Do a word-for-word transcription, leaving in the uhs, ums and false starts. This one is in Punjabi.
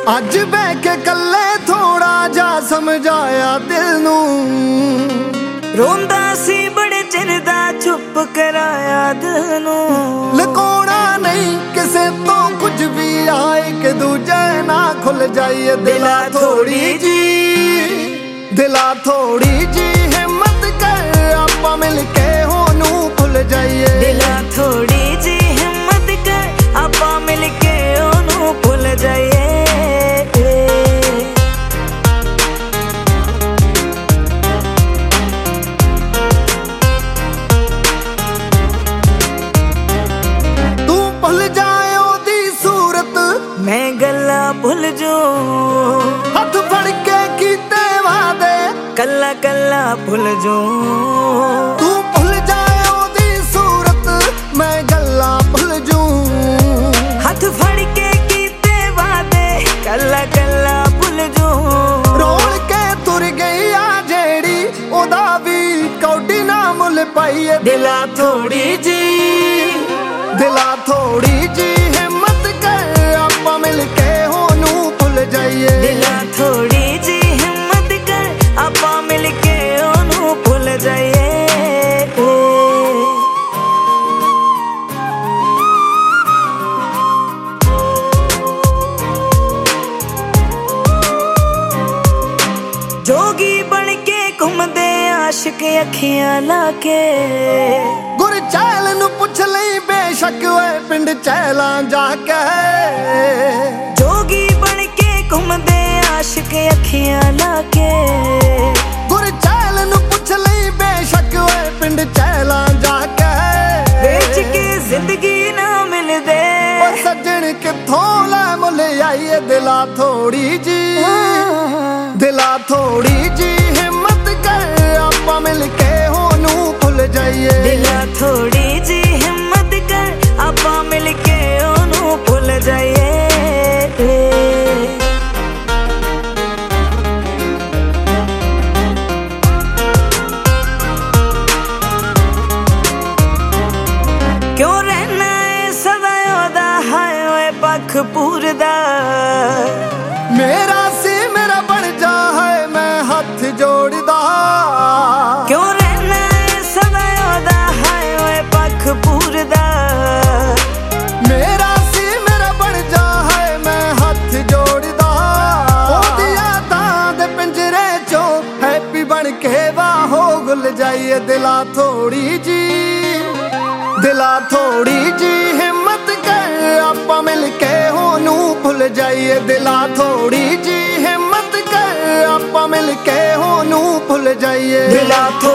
ਅੱਜ ਬਹਿ ਕੇ ਕੱਲੇ ਥੋੜਾ ਜਾ ਸਮਝਾਇਆ ਦਿਲ ਨੂੰ। ਰੋਂਦਾ ਸੀ ਬੜੇ ਚਿਰ ਦਾ ਚੁੱਪ ਕਰਾਇਆ ਦਿਲ ਨੂੰ। ਲੁਕਾਉਣਾ ਨਹੀਂ ਕਿਸੇ ਤੋਂ ਕੁਝ ਵੀ, ਆਏ ਕਿ ਦੂਜੇ ਨਾ ਖੁੱਲ ਜਾਈਏ। ਦਿਲਾ ਥੋੜੀ ਜੀ ਦਿਲਾ ਥੋੜੀ ਜੀ ਹਿੰਮਤ ਕਰ, ਆਪਾਂ ਮਿਲ ਕੇ ਉਹਨੂੰ ਭੁੱਲ ਜਾਈਏ। ਦਿਲਾ ਥੋੜੀ ਜੀ ਹਿੰਮਤ ਕਰ, ਆਪਾਂ ਮਿਲ ਕੇ ਉਹਨੂੰ ਭੁੱਲ ਜਾਈਏ। ਮੈਂ ਗੱਲਾਂ ਭੁੱਲ ਜੂ, ਹੱਥ ਫੜ ਕੇ ਕੀਤੇ ਵਾਦੇ ਕੱਲਾ ਕੱਲਾ ਭੁੱਲ ਜੂ। ਤੂੰ ਭੁੱਲ ਜਾਏ ਉਹਦੀ ਸੂਰਤ, ਮੈਂ ਗੱਲਾਂ ਭੁੱਲ ਜੂ। ਹੱਥ ਫੜ ਕੇ ਕੀਤੇ ਵਾਦੇ ਕੱਲਾ ਕੱਲਾ ਭੁੱਲ ਜੂ। ਰੋਲ ਕੇ ਤੁਰ ਗਈ ਆ ਜਿਹੜੀ, ਉਹਦਾ ਵੀ ਕੌਡੀ ਨਾ ਮੁੱਲ ਪਾਈਏ। ਦਿਲਾ ਥੋੜੀ ਜੀ ਦਿਲਾ ਥੋੜੀ ਜੀ ਹਿੰਮਤ ਕਰ, ਆਪਾਂ ਮਿਲ ਕੇ ਉਹਨੂੰ ਭੁੱਲ ਜਾਈਏ। ਦਿਲਾ ਥੋੜੀ ਜੀ ਹਿੰਮਤ ਕਰ, ਆਪਾਂ ਮਿਲ ਕੇ ਉਹਨੂੰ ਭੁੱਲ ਜਾਈਏ। ਜੋਗੀ ਬਣ ਕੇ ਘੁੰਮਦੇ ਆਸ਼ਿਕ ਅੱਖੀਆਂ ਲਾ ਕੇ। ਗੁਰਚੈਲ ਨੂੰ ਪੁੱਛ ਲਈ ਬੇਸ਼ੱਕ ਓਏ ਪਿੰਡ ਚੈਲਾਂ ਜਾ ਕੇ। ਜੋਗੀ ਬਣ ਕੇ ਘੁੰਮਦੇ ਆਸ਼ਿਕ ਅੱਖੀਆਂ ਲਾ ਕੇ। ਗੁਰਚੈਲ ਨੂੰ ਪੁੱਛ ਲਈ ਬੇਸ਼ੱਕ ਓਏ ਪਿੰਡ ਚੈਲਾਂ ਜਾ ਕੇ। ਵੇਚ ਕੇ ਜ਼ਿੰਦਗੀ ਨਾ ਮਿਲਦੇ, ਓ ਸੱਜਣ ਕਿੱਥੋਂ ਲੈ ਮੁੱਲ ਆਈਏ। ਦਿਲਾ ਥੋੜੀ ਜੀ ਦਿਲਾ ਥੋੜੀ ਜੀ ਹਿੰਮਤ ਕਰ, ਆਪਾਂ ਮਿਲ ਕੇ ਉਹਨੂੰ ਭੁੱਲ ਜਾਈਏ। ਦਿਲਾ ਥੋੜੀ ਜੀ ਹਿੰਮਤ ਕਰ, ਆਪਾਂ ਮਿਲ ਕੇ ਉਹਨੂੰ ਭੁੱਲ ਜਾਈਏ। ਕਿਉਂ ਰਹਿਣਾ ਏ ਸਦਾ ਉਹਦਾ, ਹਾਏ ਓਏ ਪੱਖ ਪੂਰਦਾ। ਮੇਰਾ ਸੀ ਮੇਰਾ ਬਣ ਜਾ, ਹੈ ਮੈਂ ਹੱਥ ਜੋੜਦਾ। ਕਿਉਂ ਰਹਿਣਾ ਏ ਸਦਾ ਉਹਦਾ, ਹਾਏ ਓਏ ਪੱਖ ਪੂਰਦਾ। ਮੇਰਾ ਸੀ ਮੇਰਾ ਬਣ ਜਾ, ਹੈ ਮੈਂ ਹੱਥ ਜੋੜਦਾ। ਉਹਦੀ ਯਾਦਾਂ ਦੇ ਪਿੰਜਰੇ ਚੋਂ ਹੈਪੀ ਬਣ ਕੇ ਵਾਹੋ ਗੁੱਲ ਜਾਈਏ। ਦਿਲਾ ਥੋੜੀ ਜੀ ਦਿਲਾ ਥੋੜੀ ਜੀ ਹਿੰਮਤ ਕਰ, ਆਪਾਂ ਮਿਲ ਕੇ ਉਹਨੂੰ ਭੁੱਲ ਜਾਈਏ। ਦਿਲਾ ਥੋੜੀ ਜੀ ਹਿੰਮਤ ਕਰ, ਆਪਾਂ ਮਿਲ ਕੇ ਉਹਨੂੰ ਭੁੱਲ ਜਾਈਏ। ਦਿਲਾ